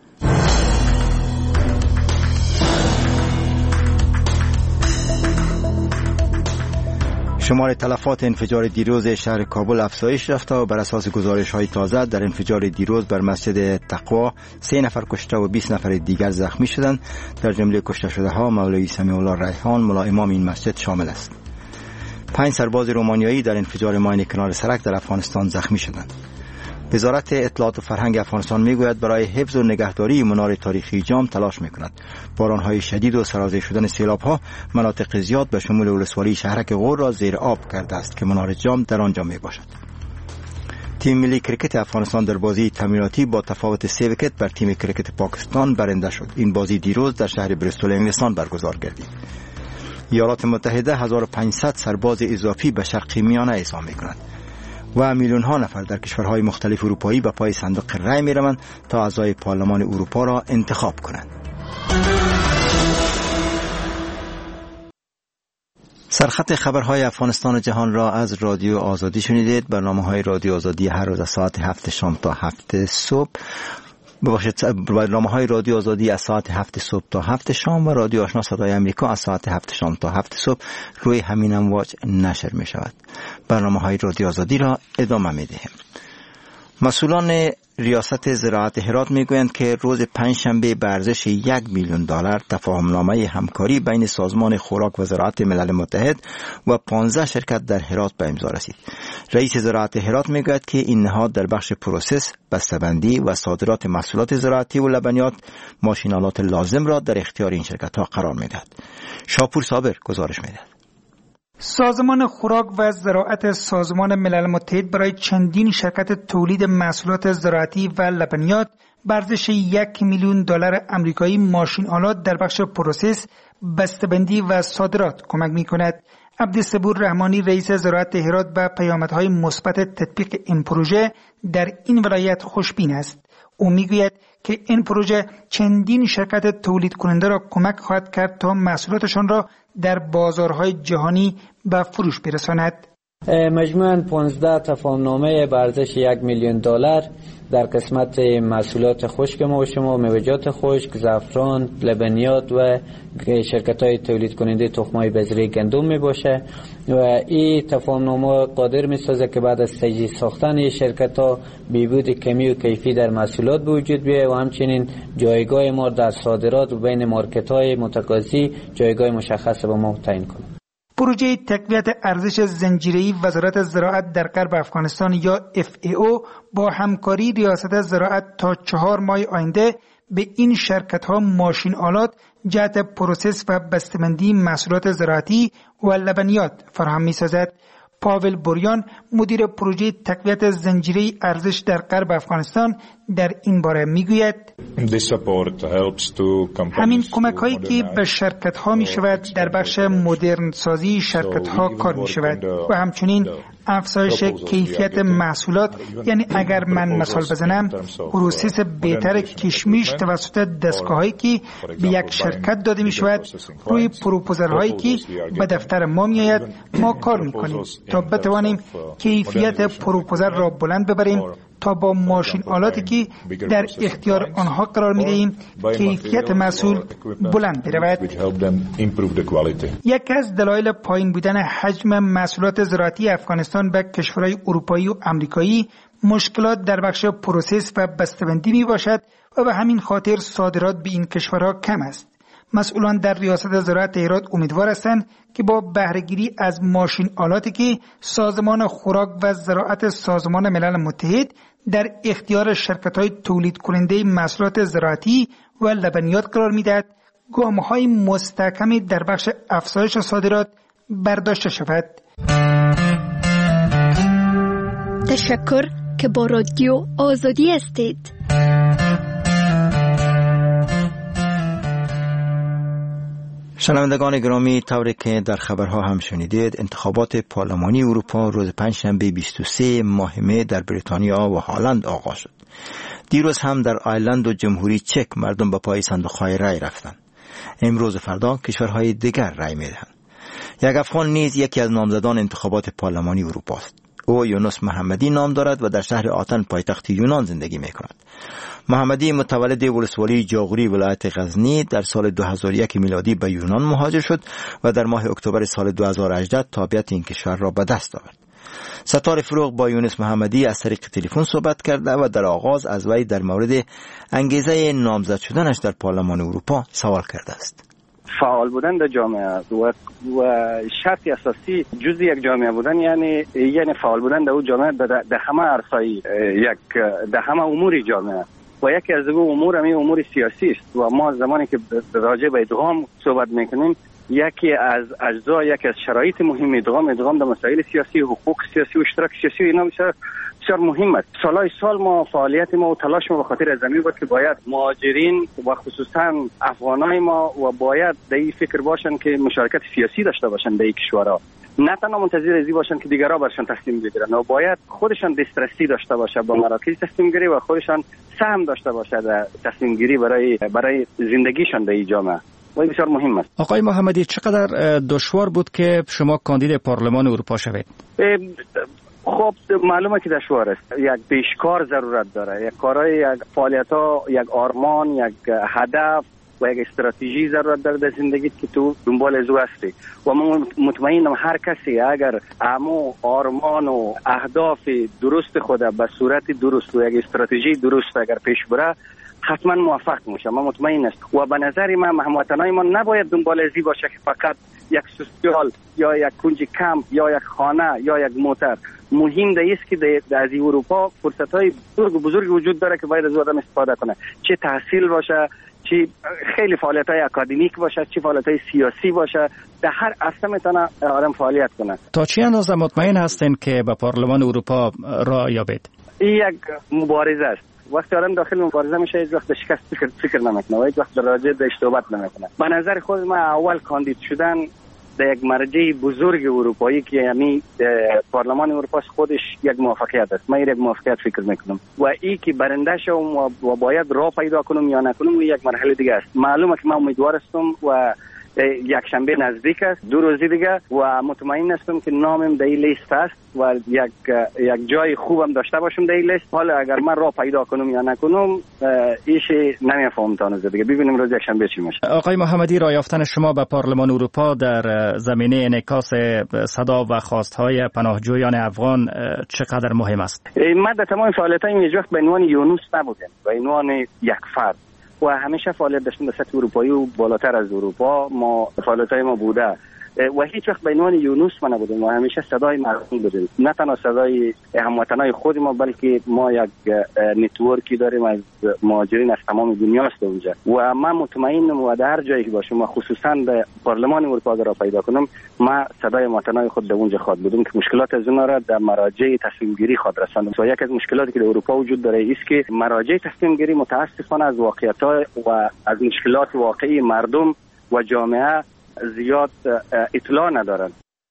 شمار تلفات انفجار دیروز شهر کابل افزایش یافته و بر اساس گزارش‌های تازه در انفجار دیروز بر مسجد تقوا سه نفر کشته و بیست نفر دیگر زخمی شدند. در جمله کشته شده ها مولوی سمیع الله ریحان ملا امام این مسجد شامل است. پنج سرباز رومانیایی در انفجار ماین کنار سرک در افغانستان زخمی شدند. وزارت اطلاعات و فرهنگ افغانستان میگوید برای حفظ و نگهداری منار تاریخی جام تلاش میکند. بارانهای شدید و سرازیر شدن سیلابها مناطق زیاد به شمول ولسوالی شهرک غور را زیر آب کرده است که منار جام در آنجا میباشد. تیم ملی کرکت افغانستان در بازی تمریناتی با تفاوت سه ویکت بر تیم کرکت پاکستان برنده شد. این بازی دیروز در شهر بریستول انگلستان برگزار گردید. ایالات متحده هزار و پانصد سرباز اضافی به شرق میانه اعزام میکند و میلیون ها نفر در کشورهای مختلف اروپایی به پای صندوق رای می روند تا اعضای پارلمان اروپا را انتخاب کنند. سرخط خبرهای افغانستان و جهان را از رادیو آزادی شنیدید. برنامه‌های رادیو آزادی هر روز از ساعت هفت شام تا هفت صبح ببخشید برنامه‌های رادیو آزادی از ساعت هفت صبح تا هفت شام و رادیو آشنا صدای امریکا از ساعت هفت شام تا هفت صبح روی همین امواج نشر می شود. برنامه‌های رادیو آزادی را ادامه می دهیم. مسئولان ریاست زراعت هرات میگویند که روز پنجشنبه به ارزش یک میلیون دلار تفاهمنامه همکاری بین سازمان خوراک و زراعت ملل متحد و پانزده شرکت در هرات به امضا رسید. رئیس زراعت هرات میگوید که این نهاد در بخش پروسس، بسته‌بندی و صادرات محصولات زراعتی و لبنیات ماشین‌آلات لازم را در اختیار این شرکت‌ها قرار میدهد. شاپور صابر گزارش میدهد. سازمان خوراک و زراعت سازمان ملل متحد برای چندین شرکت تولید محصولات زراعتی و لبنیات به ارزش یک میلیون دلار آمریکایی ماشین آلات در بخش پروسس، بسته‌بندی و صادرات کمک می‌کند. عبدالصبور رحمانی رئیس زراعت هرات به پیامدهای مثبت تطبیق این پروژه در این ولایت خوشبین است. او میگوید که این پروژه چندین شرکت تولید کننده را کمک خواهد کرد تا محصولاتشان را در بازارهای جهانی به فروش برساند. مجموعاً پانزده تفاهمنامه به ارزش یک میلیون دلار در قسمت محصولات خشک ما و شما، میوه‌جات خشک، زعفران، لبنیات و شرکت‌های تولید کننده تخم‌های بذری گندم می باشه و این تفاهمنامه قادر می‌سازه که بعد از تجهیز ساختن شرکت‌ها بهبود کمی و کیفی در محصولات به وجود بیاید و همچنین جایگاه ما در صادرات و بین مارکت‌های متقاضی جایگاه مشخص به ما تعیین کنه. پروژه تقویت ارزش زنجیره‌ای وزارت زراعت در غرب افغانستان یا اف ای او با همکاری ریاست زراعت تا چهار ماه آینده به این شرکت‌ها ماشین آلات جهت پروسس و بسته‌بندی محصولات زراعتی و لبنیات فراهم می‌سازد. پاول بوریان مدیر پروژه تقویت زنجیره ارزش در غرب افغانستان در این باره میگوید همین کمک هایی که به شرکت ها می شود در بخش مدرن سازی شرکت ها کار می شود و همچنین افزایش کیفیت محصولات. یعنی اگر من مثال بزنم، پروسس بهتر کشمش توسط دستگاه هایی که به یک شرکت داده می شود روی پروپوزر هایی که به دفتر ما می آید ما کار می کنیم تا بتوانیم کیفیت پروپوزر را بلند ببریم تا با ماشین آلاتی که در اختیار آنها قرار می‌دهیم کیفیت محصول بلند برود. یکی از دلایل پایین بودن حجم محصولات زراعتی افغانستان به کشورهای اروپایی و آمریکایی مشکلات در بخش پروسس و بسته‌بندی می باشد و به همین خاطر صادرات به این کشورها کم است. مسئولان در ریاست زراعت هرات امیدوار هستند که با بهره‌گیری از ماشین آلاتی که سازمان خوراک و زراعت سازمان ملل متحد در اختیار شرکت‌های تولید کننده محصولات زراعتی و لبنیات قرار می‌دهد، گام‌های مستحکمی در بخش افزایش صادرات برداشته شود. تشکر که با رادیو آزادی هستید. شنوندگان گرامی، طوری که در خبرها هم شنیدید، انتخابات پارلمانی اروپا روز پنجشنبه بیست و سوم ماه می در بریتانیا و هلند آغاز شد. دیروز هم در آیرلند و جمهوری چک مردم به پای صندوق‌های رای رفتند. امروز و فردا کشورهای دیگر رای می‌دهند. یک افغان نیز یکی از نامزدان انتخابات پارلمانی اروپا است. او یونس محمدی نام دارد و در شهر آتن پایتخت یونان زندگی می‌کند. محمدی متولد ولسوالی جاغوری ولایت غزنی در سال دو هزار و یک میلادی به یونان مهاجر شد و در ماه اکتبر سال دو هزار و هجده تابعیت این کشور را به دست آورد. ستار فروغ با یونس محمدی از طریق تلفن صحبت کرده و در آغاز از وی در مورد انگیزه نامزد شدنش در پارلمان اروپا سوال کرده است. فعال بودن در جامعه و و شرط اساسی جزء یک جامعه بودن یعنی یعنی فعال بودن در اون جامعه در همه عرصه‌های یک در همه امور جامعه و یکی از اون امور همین امور سیاسی است و ما زمانی که راجع به ادغام صحبت میکنیم یکی از اجزا یکی از شرایط مهم ادغام ادغام در مسائل سیاسی، حقوق سیاسی و اشتراک سیاسی اینا بسیار بسیار مهم است. سالهای سال ما فعالیت ما و تلاش ما به خاطر از زمین بود که باید مهاجرین و خصوصا افغانای ما و باید در این فکر باشن که مشارکت سیاسی داشته باشن در این کشورها، نه تنها منتظر ازی باشن که دیگرها برشان تصمیم بگیرن و باید خودشان دسترسی داشته باشه با مراکز تصمیم گیری و خودشان سهم داشته باشه در تصمیم گیری برای برای زندگیشان در این جامعه. ولی بسیار مهم است. آقای محمدی، چقدر دشوار بود که شما کاندید پارلمان اروپا شوید؟ خب معلومه که دشوار است. یک پیشکار ضرورت داره، یک کارهای یک فعالیت‌ها، یک آرمان، یک هدف و یک استراتژی ضرورت داره در زندگی که تو دنبال از او هستی و من مطمئنم هر کسی اگر امو آرمان و اهداف درست خود به صورت درست و یک استراتژی درست اگر پیش بره حتما موفق میشه. من مطمئن است و به نظر من هموطنای ما نباید دنبال ازی باشه که فقط یک سوسیال یا یک کنج کم یا یک خانه یا یک موتر. مهم ده است که در از اروپا فرصت‌های بزرگ و بزرگ وجود داره که باید از آدم استفاده کنه، چه تحصیل باشه، چه خیلی فعالیت‌های اکادمیک باشه، چه فعالیت‌های سیاسی باشه، در هر عرصه میتونه آدم فعالیت کنه. تا چه اندازه مطمئن هستین که به پارلمان اروپا راه یابید؟ این یک مبارزه است. وقتی آدم داخل مبارزه میشه هیچ وقت شکست فکر فکر نمیکنه و هیچ وقت راجع به اشتباهات نمیکنه. به نظر خود من اول کاندید شدن در یک مرجع بزرگ اروپایی که یعنی پارلمان اروپا خودش یک موفقیت است. من یک موفقیت فکر میکنم و این که برنده شوم و باید راه پیدا کنم یا نکنم یک مرحله دیگه است. معلومه که من امیدوار هستم و یک شنبه نزدیک است، دو روزی دیگه و مطمئن هستم که نامم در این لیست است و یک یک جای خوبم داشته باشم در این لیست. حالا اگر من راه پیدا کنم یا نکنم ایش نمیفهمم تا نزد دیگه، ببینیم روز یک شنبه چی میشه. آقای محمدی، راه یافتن شما به پارلمان اروپا در زمینه انعکاس صدا و خواستهای پناهجویان افغان چقدر مهم است؟ من در تمام فعالیتایم هیچ وقت به عنوان یونس نبودم، به عنوان یک فرد و همیشه فعالیت داشتیم به سطح اروپایی و بالاتر از اروپا. ما فعالیت‌های ما بوده و هیچ وقت به عنوان یونس ما نبودیم و همیشه صدای مردم بودیم، نه تنها صدای هموطنای خود ما بلکه ما یک نتورکی داریم از مهاجرین از تمام دنیا است اونجا و من مطمئنم و در هر جایی که باشم و خصوصا در پارلمان اروپا اگر پیدا کنم ما صدای هموطنای خود در اونجا خواد بودم که مشکلات از اونها را در مراجع تصمیم گیری خود رساندم. و یک از مشکلاتی که در اروپا وجود داره است که مراجع تصمیم گیری متاسفانه از واقعیت‌ها و از مشکلات واقعی مردم و جامعه زیاد اطلاع ندارند.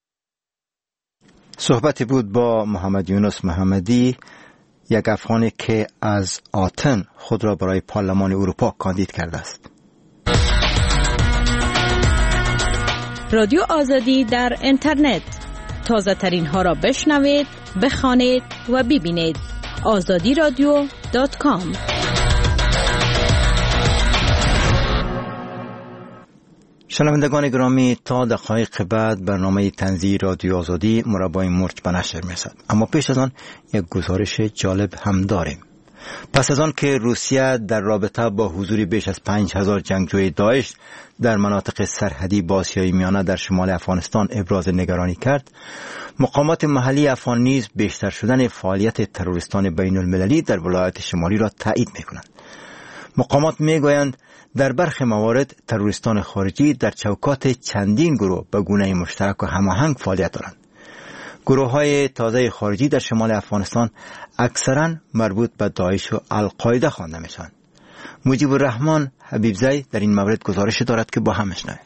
صحبتی بود با محمد یونس محمدی، یک افغانی که از آتن خود را برای پارلمان اروپا کاندید کرده است. رادیو آزادی در اینترنت تازه ترین ها را بشنوید، بخوانید و ببینید. آزادی رادیو دات کام. شنوندگان گرامی، تا دقایق بعد برنامه طنزی رادیو آزادی مربای مرچ به نشر می‌رسد. اما پیش از آن یک گزارش جالب هم داریم. پس از آن که روسیه در رابطه با حضور بیش از پنج هزار جنگجوی داعش در مناطق سرحدی با آسیای میانه در شمال افغانستان ابراز نگرانی کرد، مقامات محلی افغان نیز بیشتر شدن فعالیت تروریستان بین المللی در ولایات شمالی را تایید می‌کنند. مقامات می‌گویند در برخی موارد تروریستان خارجی در چوکات چندین گروه به گونه مشترک و هماهنگ فعالیت دارند. گروه‌های تازه خارجی در شمال افغانستان اکثراً مربوط به داعش و القاعده خوانده میشوند. مجیب الرحمن حبیبزی در این مورد گزارش دارد که با هم بشنویم.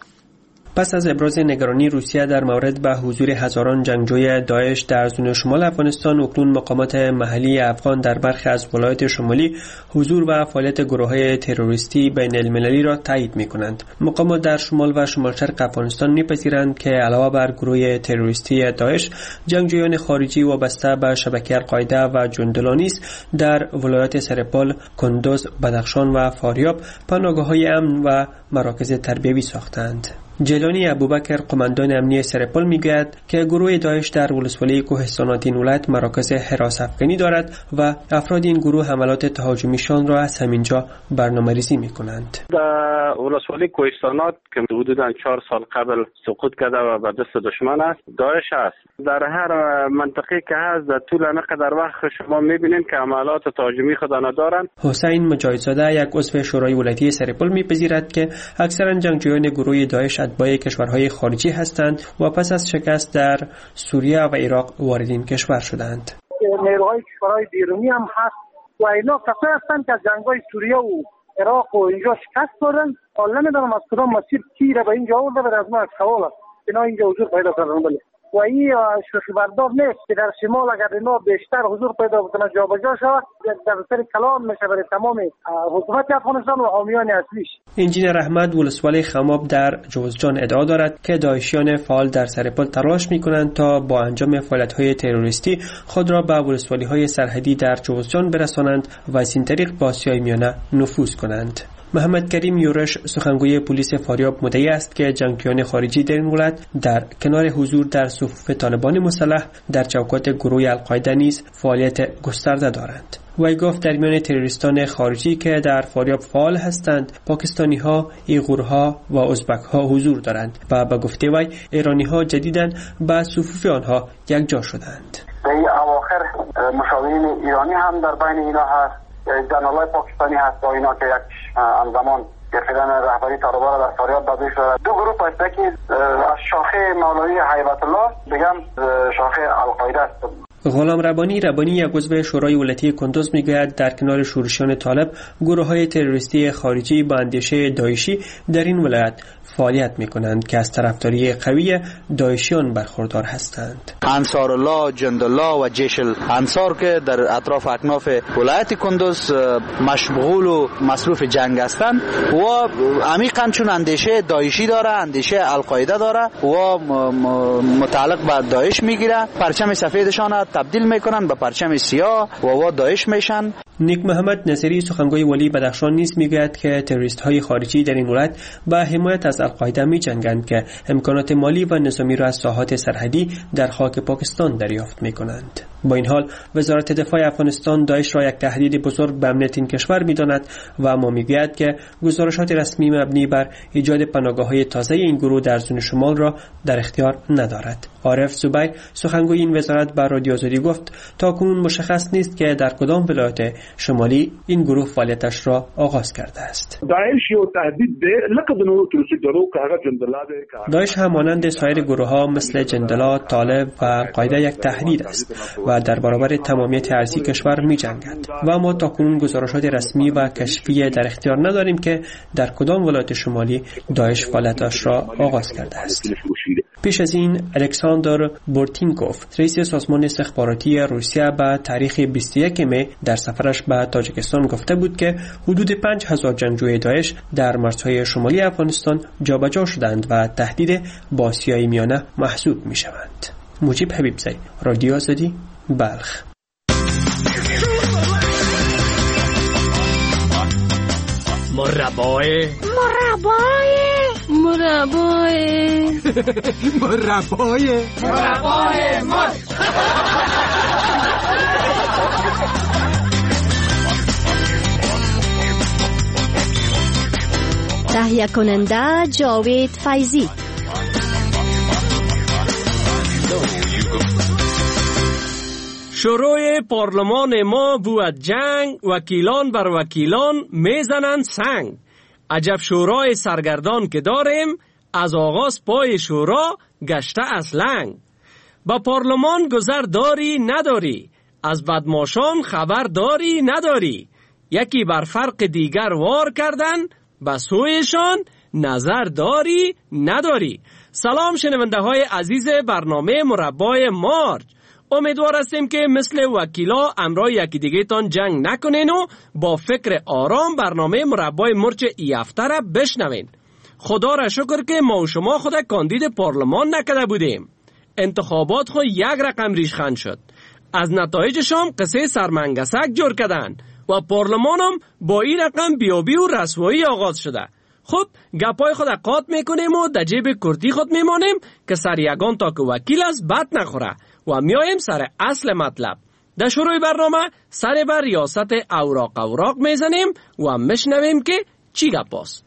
پس از ابراز نگرانی روسیه در مورد به حضور هزاران جنگجوی داعش در زون شمال افغانستان، اکنون مقامات محلی افغان در برخی از ولایات شمالی حضور و فعالیت گروه‌های تروریستی بین المللی را تایید می‌کنند. مقامات در شمال و شمال شرق افغانستان می‌پذیرند که علاوه بر گروه تروریستی داعش، جنگجویان خارجی وابسته به شبکه القاعده و جندلان نیز در ولایات سرپال، کندوز، بدخشان و فاریاب پناهگاه‌های امن و مراکز تربیوی ساختند. جیلانی ابوبکر، قماندان امنی سرپال، میگوید که گروه داعش در ولسوالی کوهستانات این ولایت مراکز حراس افغانی دارد و افراد این گروه حملات تهاجمیشان را از همینجا برنامه‌ریزی می‌کنند. در ولسوالی کوهستانات که حدوداً چهار سال قبل سقوط کرده و به دست دشمن است، داعش است. در هر منطقه که هست در طول انقدر وقت شما می‌بینید که حملات تهاجمی خود ندارند. حسین مجاهدزاده، یک عضو شورای ولایتی سرپال، می‌پذیرد که اکثرا جنگجویان گروه داعش اتباع کشورهای خارجی هستند و پس از شکست در سوریه و عراق وارد این کشور شدند. نیروهای کشورهای بیرونی هم هست و اینا کسایی هستند که از جنگ‌های سوریه و عراق و اینجا شکست خوردن. حالا نمیدونم از کدام مسیر تیر به اینجا آورده و از ما سوال است اینا اینجا حضور پیدا کردن. بله و این شوخی بردار نیست که در شمال اگر اینا بیشتر حضور پیدا بکنه جابجا شود، در سر کلام میشه برای تمام حکومت افغانستان و حامیان اصلیش. انجینر احمد، ولسوالی خماب در جوزجان، ادعا دارد که داعشیان فعال در سرپال تلاش میکنند تا با انجام فعالیت‌های تروریستی خود را به ولسوالی‌های سرحدی در جوزجان برسانند و از این طریق به آسیای میانه نفوذ کنند. محمد کریم یورش، سخنگوی پلیس فاریاب، مدعی است که جنگجویان خارجی در این ولایت در کنار حضور در صفوف طالبان مسلح در چوکات گروه القاعده نیز فعالیت گسترده دارند. وی گفت در میان تروریستان خارجی که در فاریاب فعال هستند، پاکستانی ها، ایغورها و ازبک ها حضور دارند و به گفته وی ایرانی ها جدیداً به صفوف آنها یکجا شدند. در اواخر مشاورین ایرانی هم در بین اینا هست، جنرالای پاکستانی هست با اینا که یک همزمان گرفتن رهبری طالبان را در فاریاب داده شده. دو گروه هست که از شاخه مولوی هیبت الله بگم شاخه القاعده است. غلام ربانی ربانی، یک عضو شورای ولایتی کندوز، میگوید در کنار شورشیان طالب، گروه‌های تروریستی خارجی با اندیشه داعشی در این ولایت فعالیت می‌کنند که از طرفداری قوی داعشیان برخوردار هستند. انصار الله، جند الله و جیش الانصار که در اطراف اکناف ولایت کندوز مشغول و مصروف جنگ هستند و عمیقاً چون اندیشه داعشی داره، اندیشه القاعده داره و متعلق به داعش میگیره، پرچم سفیدشان تبدیل میکنن به پرچم سیاه و وا داعش میشن. نیک محمد نصیری، سخنگوی ولی بدخشان، نیز میگوید که تروریست های خارجی در این ولایت با حمایت از القاعده میجنگند که امکانات مالی و نظامی را از ساحات سرحدی در خاک پاکستان دریافت میکنند. با این حال وزارت دفاع افغانستان داعش را یک تهدید بزرگ به امنیت این کشور میداند و اما میگوید که گزارشات رسمی مبنی بر ایجاد پناهگاه‌های تازه این گروه در زون شمال را در اختیار ندارد. عارف زبیر، سخنگوی این وزارت، بر رادیو آزادی گفت تا کنون مشخص نیست که در کدام ولایت شمالی این گروه فعالیتش را آغاز کرده است. داعش یو تهدید ده لکه د نورو تروریستانو کاغه جندلا ده. داعش هم مانند سایر گروه‌ها مثل جندلا، طالب و قاعده یک تهدید است و در برابر تمامیت ارضی کشور می‌جنگد و ما تا کنون گزارشات رسمی و کشفی در اختیار نداریم که در کدام ولایت شمالی داعش فعالیتش را آغاز کرده است. پیش از این الکساندر بورتینکوف، رئیس سازمان استخباراتی روسیه، به تاریخ بیست و یکم می در سفرش به تاجیکستان گفته بود که حدود پنج هزار جنگجوی داعش در مرزهای شمالی افغانستان جابجا شدند و تهدید با آسیای میانه محسوب می شوند. مجیب حبیبزی، رادیو آزادی، بلخ. مربای مربای مربای مربای مربای مار. تهیه کننده جاوید فیضی. شروع پارلمان ما بود جنگ، وکیلان بر وکیلان میزنند سنگ. عجب شورای سرگردان که داریم، از آغاز پای شورا گشته از لنگ. با پارلمان گذر داری نداری، از بدماشان خبر داری نداری. یکی بر فرق دیگر وار کردن، به سویشان نظر داری نداری. سلام شنونده های عزیز برنامه مربای مارج. امیدوار هستیم که مثل وکیلا امرای یکی دیگه تان جنگ نکنین و با فکر آرام برنامه مربای مرچ ای هفته را بشنوین. خدا را شکر که ما و شما خود کاندید پارلمان نکده بودیم. انتخابات خود یک رقم ریشخند شد. از نتایجشان قصه سرمنگسک جور کردن و پارلمانم با این رقم بیابی و رسوایی آغاز شده. خب گپای خود قاط میکنیم و در جیب کردی خود میمانیم که سر یگان تا که وکیل از بد نخوره و میایم سر اصل مطلب. در شروع برنامه سر بر ریاست اوراق اوراق میزنیم و میشنویم که چی گپاست.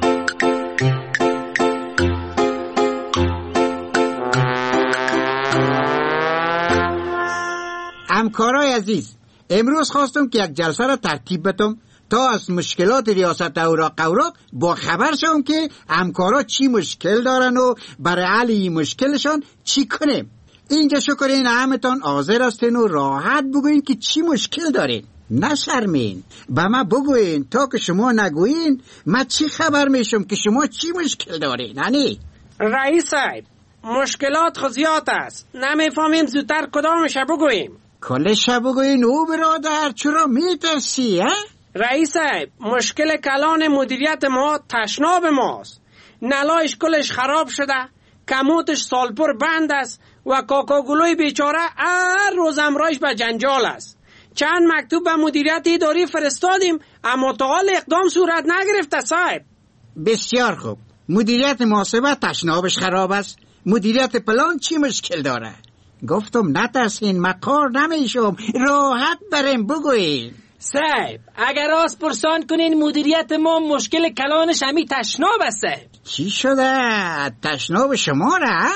همکارای عزیز، امروز خواستم که یک جلسه را ترتیب بدم تا از مشکلات ریاست اوراق اوراق با خبر شوم که همکارا چی مشکل دارن و برای حل این مشکلشان چی کنیم. اینجا شکرین همتان حاضر هستین و راحت بگوین که چی مشکل دارین. نشرمین، به من بگوین. تا که شما نگوین من چی خبر میشم که شما چی مشکل دارین؟ هنی رئیس صاحب، مشکلات خود زیاد است، نمیفهمیم زودتر کدامش بگوییم. کلش بگوین او برادر، چرا میترسی؟ رئیس صاحب، مشکل کلان مدیریت ما تشناب ماست. نلایش کلش خراب شده، کموتش سالپور بند است و کاکاگلوی بیچاره هر روز امرایش به جنجال است. چند مکتوب به مدیریت اداری فرستادیم اما تا حال اقدام صورت نگرفته صاحب. بسیار خوب، مدیریت محاسبه تشنابش خراب است. مدیریت پلان چی مشکل داره؟ گفتم نترسین، من کار نمیشم، راحت بریم بگوین. صاحب اگر از پرسان کنین مدیریت ما مشکل کلانش همی تشناب است صاحب. چی شده؟ تشناب شما را؟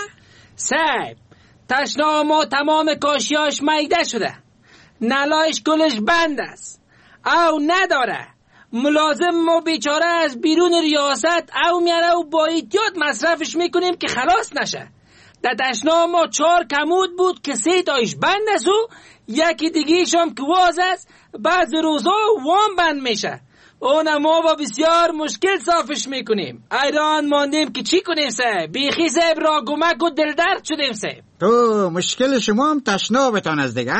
صاحب تشناب ما تمام کاشیاش میده شده، نلایش کلش بند است او نداره. ملازم ما بیچاره از بیرون ریاست او میاره و با احتیاط مصرفش میکنیم که خلاص نشه. در تشناب ما چهار کمود بود که سه تایش بند است و یکی دیگیش هم که واز است، بعض روزا وام بند میشه. اون ما با بسیار مشکل صافش میکنیم. ایران ماندیم که چی کنیم سه بیخی سه را گمک و دلدرد شدیم سه. تو مشکل شما هم تشنابتان از دیگه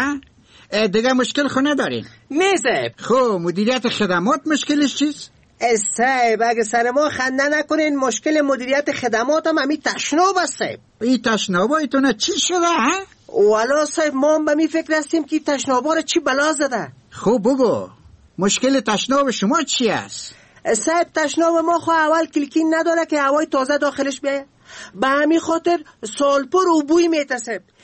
دیگه مشکل خو ندارین؟ نه صاحب. خب مدیریت خدمات مشکلش چیست؟ صاحب اگه سر ما خنده نکنین مشکل مدیریت خدمات هم همی تشناب است صاحب. این تشنابایتونه چی شده ها؟ والا صاحب ما هم به می فکر هستیم که تشنابا رو چی بلا زده. خب بگو مشکل تشناب شما چی است؟ صاحب تشناب ما خو اول کلکین نداره که هوای تازه داخلش بیایه، به همین خاطر سالپور و بوی میته صاحب.